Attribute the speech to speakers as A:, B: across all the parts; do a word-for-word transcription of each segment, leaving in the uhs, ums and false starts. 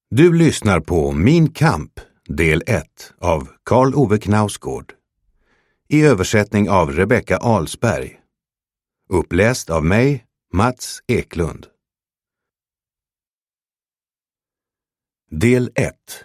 A: Du lyssnar på Min kamp, del ett av Karl Ove Knausgård. I översättning av Rebecca Alsberg. Uppläst av mig, Mats Eklund. Del ett.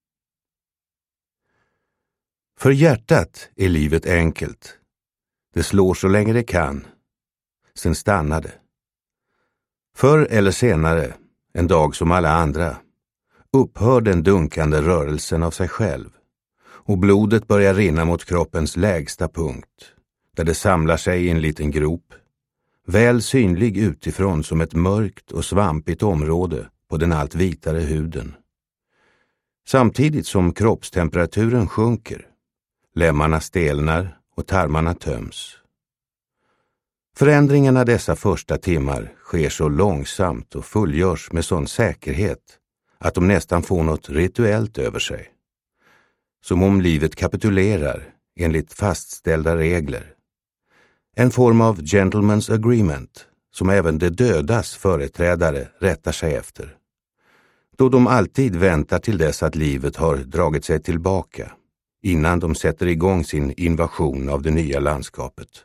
A: För hjärtat är livet enkelt. Det slår så länge det kan. Sen stannar det. Förr eller senare, en dag som alla andra, upphör den dunkande rörelsen av sig själv och blodet börjar rinna mot kroppens lägsta punkt, där det samlar sig i en liten grop, väl synlig utifrån som ett mörkt och svampigt område på den allt vitare huden. Samtidigt som kroppstemperaturen sjunker, lemmarna stelnar och tarmarna töms. Förändringarna dessa första timmar sker så långsamt och fullgörs med sån säkerhet att de nästan får något rituellt över sig. Som om livet kapitulerar enligt fastställda regler. En form av gentleman's agreement som även de dödas företrädare rättar sig efter. Då de alltid väntar till dess att livet har dragit sig tillbaka innan de sätter igång sin invasion av det nya landskapet.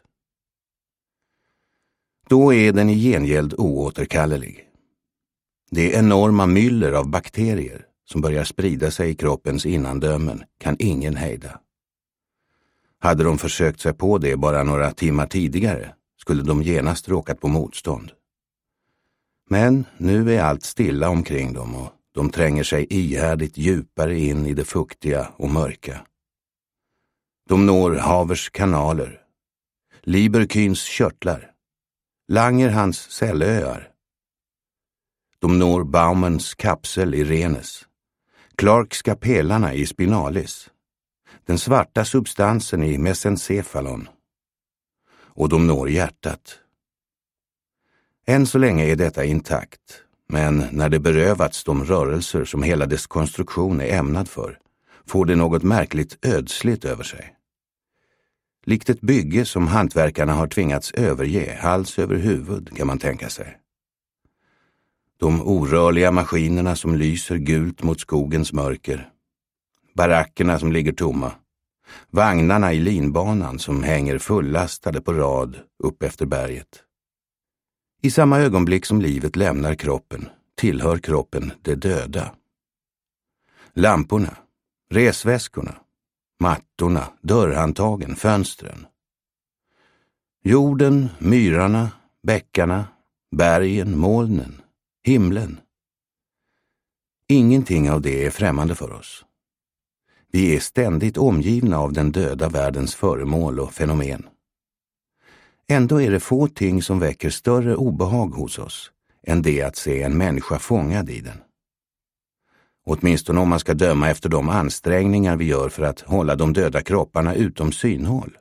A: Då är den i gengäld oåterkallelig. Det enorma myller av bakterier som börjar sprida sig i kroppens innandömen kan ingen hejda. Hade de försökt sig på det bara några timmar tidigare skulle de genast råkat på motstånd. Men nu är allt stilla omkring dem och de tränger sig ihärdigt djupare in i det fuktiga och mörka. De når Havers kanaler, Lieberkyns körtlar, Langerhans cellöar. De når Baumans kapsel i Rennes, Clarkska pelarna i Spinalis, den svarta substansen i mesencephalon. Och de når hjärtat. Än så länge är detta intakt, men när det berövats de rörelser som hela dess konstruktion är ämnad för, får det något märkligt ödsligt över sig. Likt ett bygge som hantverkarna har tvingats överge hals över huvud, kan man tänka sig. De orörliga maskinerna som lyser gult mot skogens mörker. Barackerna som ligger tomma. Vagnarna i linbanan som hänger fullastade på rad upp efter berget. I samma ögonblick som livet lämnar kroppen tillhör kroppen det döda. Lamporna, resväskorna, mattorna, dörrhandtagen, fönstren. Jorden, myrarna, bäckarna, bergen, molnen, himlen. Ingenting av det är främmande för oss. Vi är ständigt omgivna av den döda världens föremål och fenomen. Ändå är det få ting som väcker större obehag hos oss än det att se en människa fångad i den. Åtminstone om man ska döma efter de ansträngningar vi gör för att hålla de döda kropparna utom synhåll.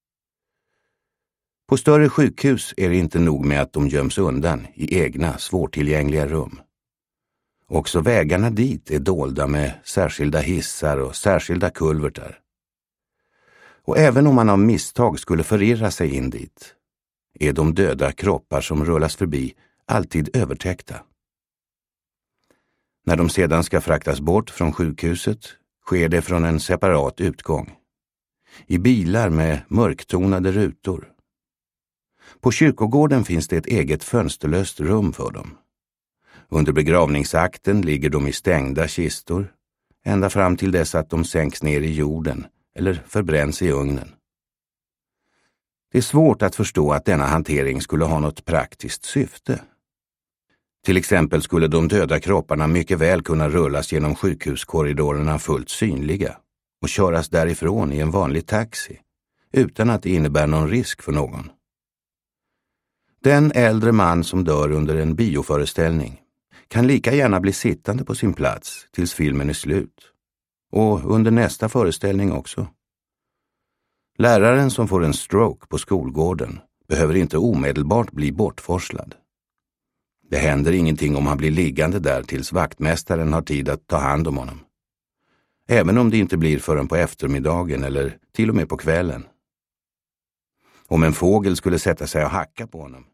A: På större sjukhus är det inte nog med att de göms undan i egna svårtillgängliga rum. Också vägarna dit är dolda med särskilda hissar och särskilda kulvertar. Och även om man av misstag skulle förirra sig in dit, är de döda kroppar som rullas förbi alltid övertäckta. När de sedan ska fraktas bort från sjukhuset sker det från en separat utgång. I bilar med mörktonade rutor. På kyrkogården finns det ett eget fönsterlöst rum för dem. Under begravningsakten ligger de i stängda kistor, ända fram till dess att de sänks ner i jorden eller förbränns i ugnen. Det är svårt att förstå att denna hantering skulle ha något praktiskt syfte. Till exempel skulle de döda kropparna mycket väl kunna rullas genom sjukhuskorridorerna fullt synliga och köras därifrån i en vanlig taxi, utan att det innebär någon risk för någon. Den äldre man som dör under en bioföreställning kan lika gärna bli sittande på sin plats tills filmen är slut. Och under nästa föreställning också. Läraren som får en stroke på skolgården behöver inte omedelbart bli bortforslad. Det händer ingenting om han blir liggande där tills vaktmästaren har tid att ta hand om honom. Även om det inte blir förrän på eftermiddagen eller till och med på kvällen. Om en fågel skulle sätta sig och hacka på honom